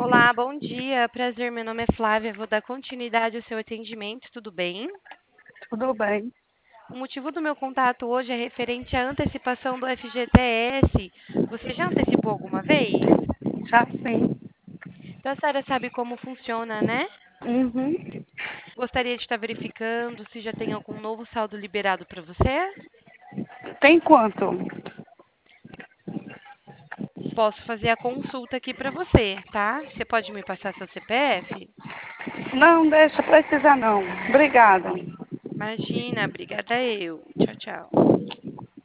Olá, bom dia. Prazer, meu nome é Flávia. Vou dar continuidade ao seu atendimento, tudo bem? Tudo bem. O motivo do meu contato hoje é referente à antecipação do FGTS. Você já antecipou alguma vez? Já sim. Então a senhora sabe como funciona, né? Uhum. Gostaria de estar verificando se já tem algum novo saldo liberado para você? Tem quanto? Posso fazer a consulta aqui para você, tá? Você pode me passar seu CPF? Não, deixa precisar não. Obrigada. Imagina, obrigada eu. Tchau, tchau.